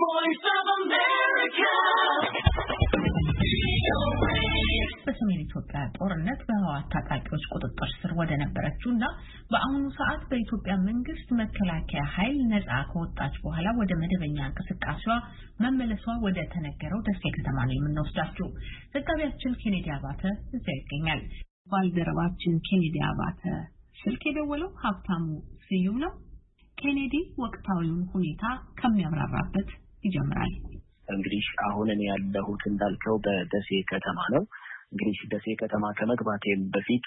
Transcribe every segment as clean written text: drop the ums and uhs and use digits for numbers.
voice of America. በሰሜን ኢትዮጵያ ጦርነት በህወሓት ታጣቂዎች ቁጥጥር ስር ወደ ነበረችውና በአሁኑ ሰዓት በኢትዮጵያ መንግስት መከላከያ ኃይል ነፃ ከወጣች በኋላ ወደ መደበኛ እንቅስቃሴዋ መመለሷ ወደ ተነገረው ደሴ ከተማ ነው የምንወስዳችሁ። ዘጋቢያችን ኬኔዲ አባተ እዚያ ይገኛል። ባልደረባችን ኬኔዲ አባተ ስልክ የደወለው ሀብታሙ ስዩም ነው። ኬኔዲ ወቅታዊውን ሁኔታ ከሚያብራራበት ይጀምራል። እንግዲህ አሁን እኔ ያለሁት እንዳልከው በደሴ ከተማ ነው። እንግዲህ ደሴ ከተማ ከመግባቴም በፊት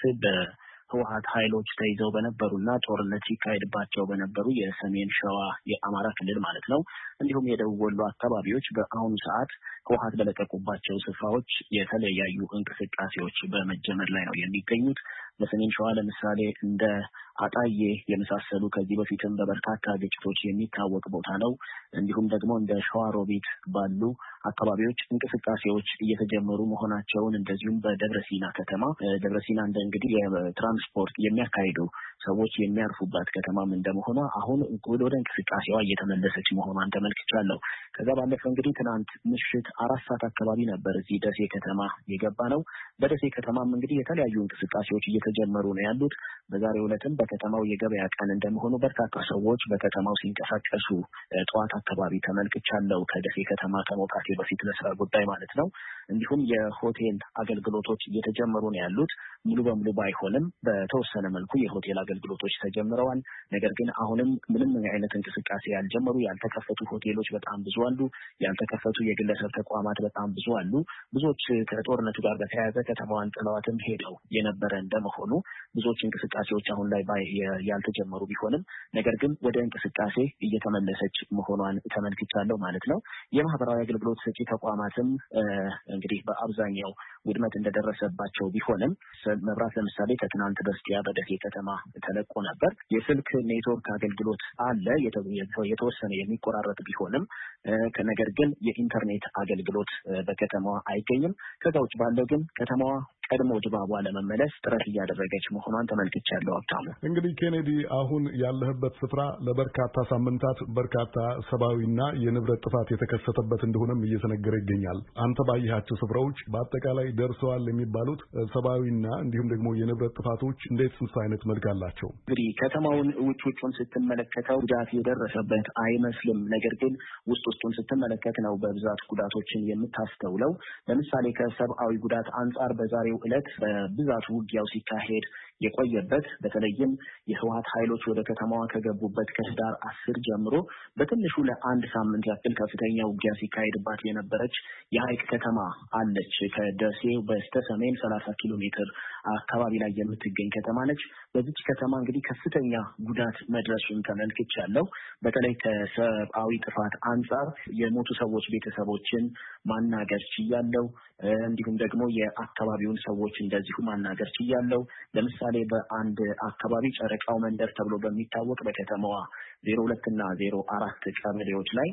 በህወሓት ኃይሎች ተይዘው በነበሩና ጦርነት ሲካሄድባቸው በነበሩ የሰሜን ሸዋ የአማራ ክልል ማለት ነው እንዲሁም የደቡብ ወሎ አካባቢዎች በአሁኑ ሰዓት ህወሓት በለቀቁባቸው ስፍራዎች የተለያዩ እንቅስቃሴዎች በመጀመር ላይ ነው የሚገኙት። በሰሜን ሸዋ ለምሳሌ እንደ አጣዬ የመሳሰሉ ከዚህ በፊትም በበርካታ ግጭቶች የሚታወቅ ቦታ ነው። እንዲሁም ደግሞ እንደ ሸዋሮቢት ባሉ አካባቢዎች እንቅስቃሴዎች እየተጀመሩ መሆናቸውን እንደዚሁም በደብረሲና ከተማ ደብረሲና እንግዲህ የትራንስፖርት የሚያካሂዱ ሰዎች የሚያርፉባት ከተማም እንደመሆኗ አሁን ወደ እንቅስቃሴዋ እየተመለሰች መሆኗን ተመልክቻለሁ። ከዛ ባለፈ እንግዲህ ትናንት ምሽት 4 ሰዓት አካባቢ ነበር እዚህ ደሴ ከተማ የገባ ነው። በደሴ ከተማም እንግዲህ የተለያዩ እንቅስቃሴዎች እየተጀመሩ ነው ያሉት። በዛሬው ዕለትም በከተማው የገበያ ቀን እንደመሆኑ በርካታ ሰዎች በከተማው ሲንቀሳቀሱ ጠዋት አካባቢ ተመልክቻለሁ። ከደሴ ከተማ ከመውጣቴ በፊት ለስራ ጉዳይ ማለት ነው። እንዲሁም የሆቴል አገልግሎቶች እየተጀመሩ ነው ያሉት። ሙሉ በሙሉ ባይሆንም በተወሰነ መልኩ የሆቴል አገልግሎቶች ተጀምረዋል። ነገር ግን አሁንም ምንም አይነት እንቅስቃሴ ያልጀመሩ ያልተከፈቱ ሆቴሎች በጣም ብዙ አሉ። ያልተከፈቱ የግለሰብ ተቋማት በጣም ብዙ አሉ። ብዙዎች ከጦርነቱ ጋር በተያያዘ ከተማዋን ጥለዋትም ሄደው የነበረ እንደመሆኑ ብዙዎች እንቅስቃሴዎች አሁን ላይ ያልተጀመሩ ቢሆንም ነገር ግን ወደ እንቅስቃሴ እየተመለሰች መሆኗን ተመልክቻለሁ ማለት ነው። የማህበራዊ አገልግሎት ሰጪ ተቋማትም እንግዲህ በአብዛኛው ውድመት እንደደረሰባቸው ቢሆንም መብራት ለምሳሌ ከትናንት በስቲያ በደሴ ከተማ ተለቆ ነበር። የስልክ ኔትወርክ አገልግሎት አለ የተወሰነ የሚቆራረጥ ቢሆንም ነገር ግን የኢንተርኔት አገልግሎት በከተማዋ አይገኝም። ከዛ ውጭ ባለው ግን ከተማዋ ቀድሞ ድባቧ ለመመለስ ጥረት እያደረገች መሆኗን ተመልክቻለሁ። ሀብታሙ እንግዲህ ኬኔዲ አሁን ያለህበት ስፍራ ለበርካታ ሳምንታት በርካታ ሰብአዊና የንብረት ጥፋት የተከሰተበት እንደሆነም እየተነገረ ይገኛል። አንተ ባየሃቸው ስፍራዎች በአጠቃላይ ደርሰዋል የሚባሉት ሰብአዊና እንዲሁም ደግሞ የንብረት ጥፋቶች እንዴት አይነት መልክ አላቸው? እንግዲህ ከተማውን ውጭውን ስትመለከተው ጉዳት የደረሰበት አይመስልም። ነገር ግን ውስጡን ስትመለከት ነው በብዛት ጉዳቶችን የምታስተውለው። ለምሳሌ ከሰብአዊ ጉዳት አንጻር በዛሬው ዕለት በብዛት ውጊያው ሲካሄድ የቆየበት በተለይም የህወሓት ኃይሎች ወደ ከተማዋ ከገቡበት ከህዳር 10 ጀምሮ በትንሹ ለአንድ ሳምንት ያክል ከፍተኛ ውጊያ ሲካሄድባት የነበረች የሐይቅ ከተማ አለች። ከደሴ በስተሰሜን 30 ኪሎ ሜትር አካባቢ ላይ የምትገኝ ከተማ ነች። በዚች ከተማ እንግዲህ ከፍተኛ ጉዳት መድረሱን ተመልክቻለሁ። በተለይ ከሰብአዊ ጥፋት አንጻር የሞቱ ሰዎች ቤተሰቦችን ማናገር ችያለሁ። እንዲሁም ደግሞ የአካባቢውን ሰዎች እንደዚሁ ማናገር ችያለሁ። ለምሳሌ በአንድ አካባቢ ጨረቃው መንደር ተብሎ በሚታወቅ በከተማዋ 02 እና 04 ቀበሌዎች ላይ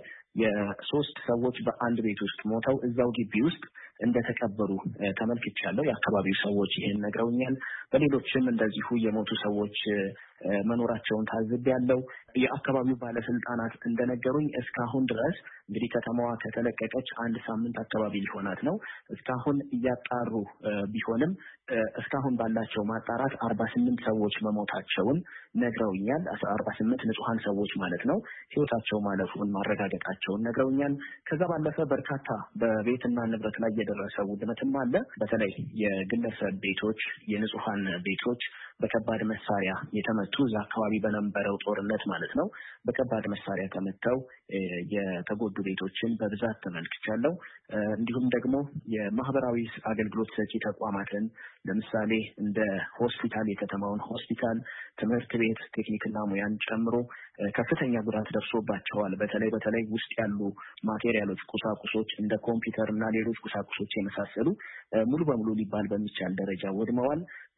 የሶስት ሰዎች በአንድ ቤት ውስጥ ሞተው እዛው ግቢ ውስጥ እንደተቀበሩ ተመልክቻለሁ። የአካባቢው ሰዎች ይሄን ነግረውኛል። በሌሎችም እንደዚሁ የሞቱ ሰዎች መኖራቸውን ታዝቤያለሁ። የአካባቢው ባለስልጣናት እንደነገሩኝ እስካሁን ድረስ እንግዲህ ከተማዋ ከተለቀቀች አንድ ሳምንት አካባቢ ሊሆናት ነው። እስካሁን እያጣሩ ቢሆንም እስካሁን ባላቸው ማጣራት 48 ሰዎች መሞታቸውን ነግረውኛል። 48 ንጹሃን ሰዎች ማለት ነው ህይወታቸው ማለፉን ማረጋገጣቸውን ነግረውኛል። ከዛ ባለፈ በርካታ በቤትና ንብረት ላይ የደረሰ ውድመትም አለ። በተለይ የግለሰብ ቤቶች፣ የንጹሃን ቤቶች በከባድ መሳሪያ የተመቱ እዛ አካባቢ በነበረው ጦርነት ማለት ነው በከባድ መሳሪያ ተመተው የተጎዱ ቤቶችን በብዛት ተመልክቻለሁ። እንዲሁም ደግሞ የማህበራዊ አገልግሎት ሰጪ ተቋማትን ለምሳሌ እንደ ሆስፒታል፣ የከተማውን ሆስፒታል፣ ትምህርት ቤት፣ ቴክኒክና ሙያን ጨምሮ ከፍተኛ ጉዳት ደርሶባቸዋል። በተለይ ውስጥ ያሉ ማቴሪያሎች፣ ቁሳቁሶች እንደ ኮምፒውተር እና ሌሎች ቁሳቁሶች የመሳሰሉ ሙሉ በሙሉ ሊባል በሚቻል ደረጃ ወድመዋል።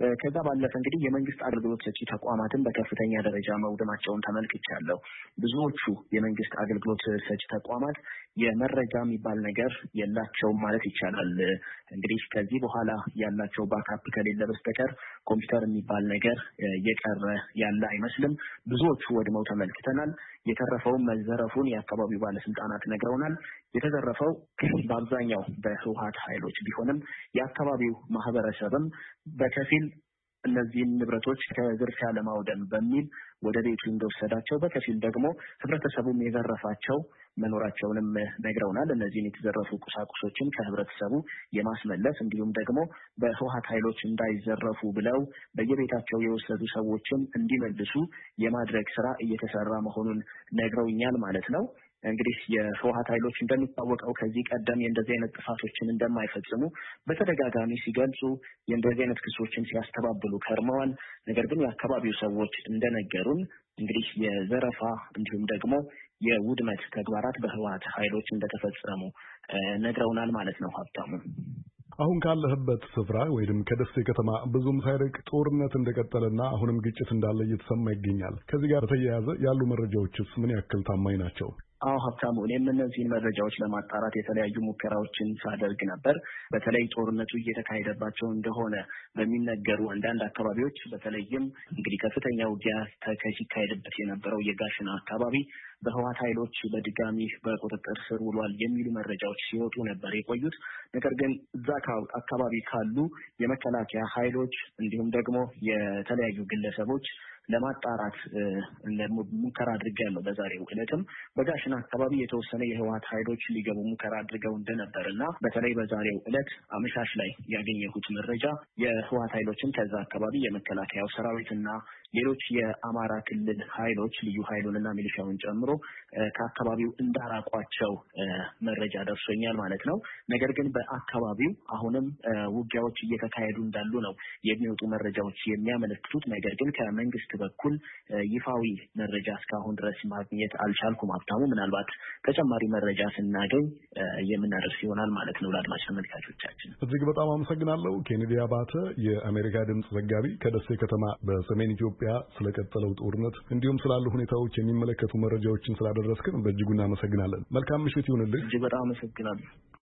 ከዛ ባለፈ እንግዲህ የመንግስት አገልግሎት ሰጪ ተቋማትን በከፍተኛ ደረጃ መውደማቸውን ተመልክቻለሁ። ብዙዎቹ የመንግስት አገልግሎት ሰጪ ተቋማት የመረጃ የሚባል ነገር የላቸውም ማለት ይቻላል። እንግዲህ ከዚህ በኋላ ያላቸው ባካፕ ከሌለ በስተቀር ኮምፒውተር የሚባል ነገር የቀረ ያለ አይመስልም። ብዙዎቹ ወድመው ተመልክተናል። የተረፈውን መዘረፉን የአካባቢው ባለስልጣናት ነግረውናል። የተዘረፈው በአብዛኛው በህወሓት ኃይሎች ቢሆንም የአካባቢው ማህበረሰብም በከፊል እነዚህን ንብረቶች ከዝርፊያ ለማውደም በሚል ወደ ቤቱ እንደወሰዳቸው፣ በከፊል ደግሞ ህብረተሰቡም የዘረፋቸው መኖራቸውንም ነግረውናል። እነዚህን የተዘረፉ ቁሳቁሶችን ከህብረተሰቡ የማስመለስ እንዲሁም ደግሞ በህወሓት ኃይሎች እንዳይዘረፉ ብለው በየቤታቸው የወሰዱ ሰዎችን እንዲመልሱ የማድረግ ስራ እየተሰራ መሆኑን ነግረውኛል ማለት ነው። እንግዲህ የህወሓት ኃይሎች እንደሚታወቀው ከዚህ ቀደም የእንደዚህ አይነት ጥፋቶችን እንደማይፈጽሙ በተደጋጋሚ ሲገልጹ የእንደዚህ አይነት ክሶችን ሲያስተባብሉ ከርመዋል። ነገር ግን የአካባቢው ሰዎች እንደነገሩን እንግዲህ የዘረፋ እንዲሁም ደግሞ የውድመት ተግባራት በህወሓት ኃይሎች እንደተፈጸሙ ነግረውናል ማለት ነው። ሀብታሙ፣ አሁን ካለህበት ስፍራ ወይም ከደሴ ከተማ ብዙም ሳይርቅ ጦርነት እንደቀጠለና አሁንም ግጭት እንዳለ እየተሰማ ይገኛል። ከዚህ ጋር በተያያዘ ያሉ መረጃዎችስ ምን ያክል ታማኝ ናቸው? አዎ ሀብታሙ፣ እኔም እነዚህን መረጃዎች ለማጣራት የተለያዩ ሙከራዎችን ሳደርግ ነበር። በተለይ ጦርነቱ እየተካሄደባቸው እንደሆነ በሚነገሩ አንዳንድ አካባቢዎች በተለይም እንግዲህ ከፍተኛ ውጊያ ሲካሄድበት የነበረው የጋሽና አካባቢ በህወሓት ኃይሎች በድጋሚ በቁጥጥር ስር ውሏል የሚሉ መረጃዎች ሲወጡ ነበር የቆዩት። ነገር ግን እዛ አካባቢ ካሉ የመከላከያ ኃይሎች እንዲሁም ደግሞ የተለያዩ ግለሰቦች ለማጣራት ሙከራ አድርጌያለሁ። በዛሬው ዕለትም በጋሽና አካባቢ የተወሰነ የህወሓት ኃይሎች ሊገቡ ሙከራ አድርገው እንደነበርና በተለይ በዛሬው ዕለት አመሻሽ ላይ ያገኘሁት መረጃ የህወሓት ኃይሎችን ከዛ አካባቢ የመከላከያው ሰራዊትና ሌሎች የአማራ ክልል ኃይሎች ልዩ ኃይሉንና ሚሊሻውን ጨምሮ ከአካባቢው እንዳራቋቸው መረጃ ደርሶኛል ማለት ነው። ነገር ግን በአካባቢው አሁንም ውጊያዎች እየተካሄዱ እንዳሉ ነው የሚወጡ መረጃዎች የሚያመለክቱት። ነገር ግን ከመንግስት በኩል ይፋዊ መረጃ እስካሁን ድረስ ማግኘት አልቻልኩም። ሀብታሙ፣ ምናልባት ተጨማሪ መረጃ ስናገኝ የምናደርስ ይሆናል ማለት ነው ለአድማጭ ተመልካቾቻችን። እጅግ በጣም አመሰግናለሁ። ኬኔዲ አባተ፣ የአሜሪካ ድምጽ ዘጋቢ ከደሴ ከተማ በሰሜን ኢትዮጵያ ስለቀጠለው ጦርነት እንዲሁም ስላሉ ሁኔታዎች የሚመለከቱ መረጃዎችን ስላደረስክን በእጅጉ እናመሰግናለን። መልካም ምሽት ይሁንልህ። እጅግ በጣም አመሰግናለሁ።